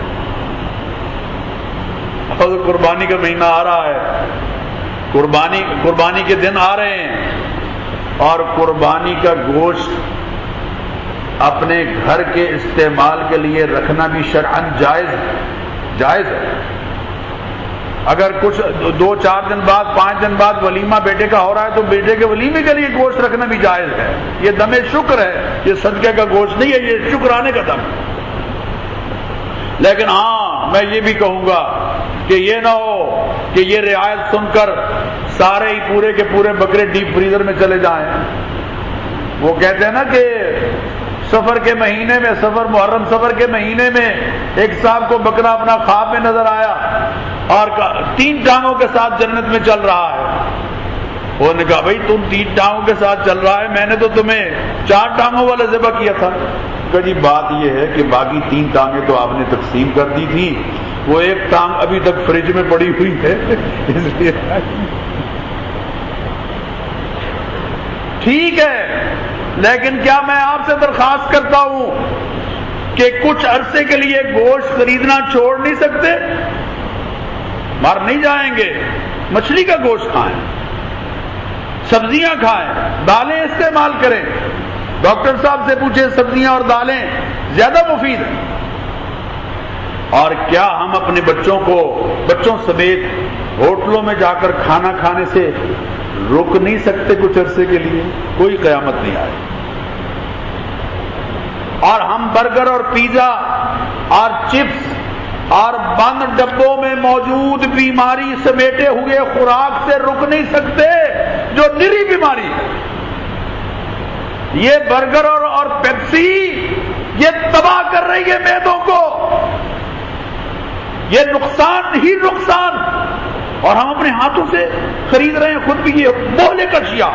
اور قربانی کا مہینہ آ رہا ہے، قربانی کے دن آ رہے ہیں، اور قربانی کا گوشت اپنے گھر کے استعمال کے لیے رکھنا بھی شرعاً جائز ہے۔ اگر کچھ 2-4 دن بعد 5 دن بعد ولیمہ بیٹے کا ہو رہا ہے تو بیٹے کے ولیمے کے لیے گوشت رکھنا بھی جائز ہے، یہ دم شکر ہے، یہ صدقے کا گوشت نہیں ہے، یہ شکرانے کا دم۔ لیکن ہاں میں یہ بھی کہوں گا کہ یہ نہ ہو کہ یہ رعایت سن کر سارے ہی پورے کے پورے بکرے ڈیپ فریزر میں چلے جائیں۔ وہ کہتے ہیں نا کہ سفر کے مہینے میں، محرم سفر کے مہینے میں ایک صاحب کو بکرا اپنا خواب میں نظر آیا اور 3 ٹانگوں کے ساتھ جنت میں چل رہا ہے۔ انہوں نے کہا بھائی تم 3 ٹانگوں کے ساتھ چل رہا ہے، میں نے تو تمہیں 4 ٹانگوں والا ذبح کیا تھا۔ کہ جی بات یہ ہے کہ باقی 3 ٹانگیں تو آپ نے تقسیم کر دی تھی، وہ ایک ٹانگ ابھی تک فریج میں پڑی ہوئی ہے، اس لیے ٹھیک ہے۔ لیکن کیا میں آپ سے درخواست کرتا ہوں کہ کچھ عرصے کے لیے گوشت خریدنا چھوڑ نہیں سکتے؟ مر نہیں جائیں گے، مچھلی کا گوشت کھائیں، سبزیاں کھائیں، دالیں استعمال کریں۔ ڈاکٹر صاحب سے پوچھیں سبزیاں اور دالیں زیادہ مفید ہیں۔ اور کیا ہم اپنے بچوں سمیت ہوٹلوں میں جا کر کھانا کھانے سے روک نہیں سکتے کچھ عرصے کے لیے؟ کوئی قیامت نہیں آئے۔ اور ہم برگر اور پیزا اور چپس اور بند ڈبوں میں موجود بیماری سمیٹے ہوئے خوراک سے رک نہیں سکتے جو نری بیماری ہے۔ یہ برگر اور پیپسی یہ تباہ کر رہی ہے معدوں کو، یہ نقصان ہی نقصان، اور ہم اپنے ہاتھوں سے خرید رہے ہیں خود بھی یہ مہلک اشیاء۔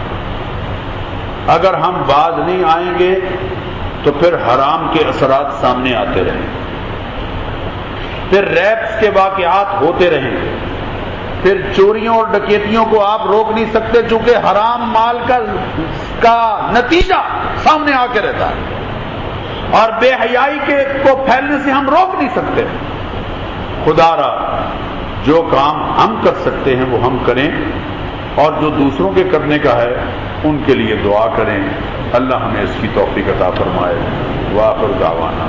اگر ہم باز نہیں آئیں گے تو پھر حرام کے اثرات سامنے آتے رہیں گے، پھر ریپس کے واقعات ہوتے رہیں گے، پھر چوریوں اور ڈکیتیوں کو آپ روک نہیں سکتے چونکہ حرام مال کا نتیجہ سامنے آ کے رہتا ہے، اور بے حیائی کو پھیلنے سے ہم روک نہیں سکتے۔ خدا را جو کام ہم کر سکتے ہیں وہ ہم کریں، اور جو دوسروں کے کرنے کا ہے ان کے لیے دعا کریں۔ اللہ ہمیں اس کی توفیق عطا فرمائے۔ وآخر دعوانا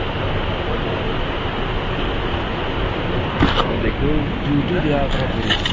دیکھو یوٹیوب